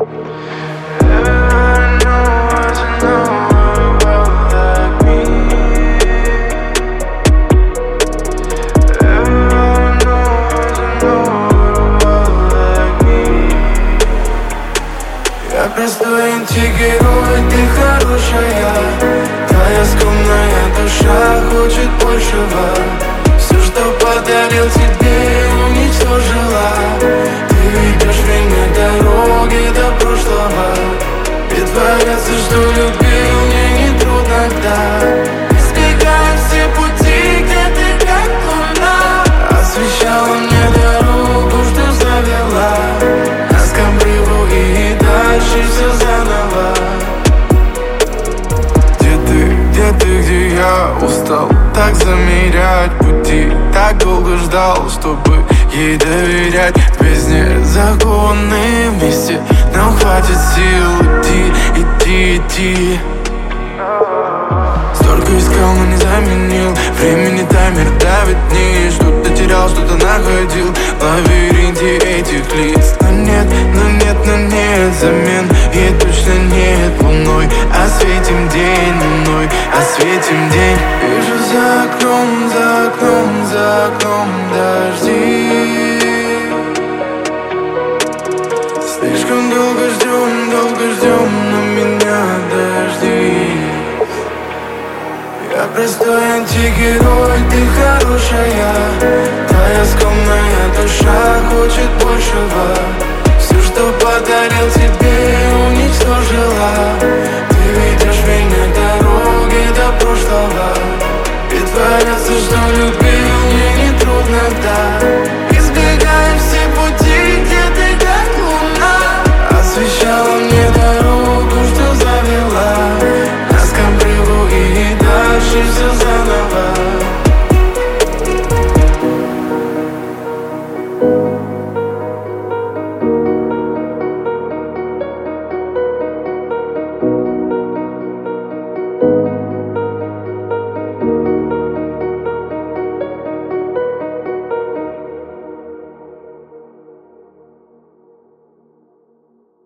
Я простой антигерой, ты хорошая. Твоя скромная душа хочет большего. Все, что подарил тебе, уничтожила. Ты ведешь меня дороги до прошлого. Притворяться, что любил, мне не трудно, да. Избегая все пути, где ты как луна. Освещала мне дорогу, что завела нас к обрыву и дальше все заново. Где я устал так замерять пути. Так долго ждал, чтобы ей доверять. В бездне законы вместе нам хватит сил идти. Столько искал, но не заменил. Времени таймер давит вниз. Что-то терял, что-то находил в лабиринте этих лиц. Но нет замен, и точно нет луной. Осветим день луной, осветим день. Вижу за окном дожди. Слишком долго ждем, но меня дожди. Я простой антигерой, ты хорошая. Твоя скромная душа хочет большего. Все, что подарил тебе,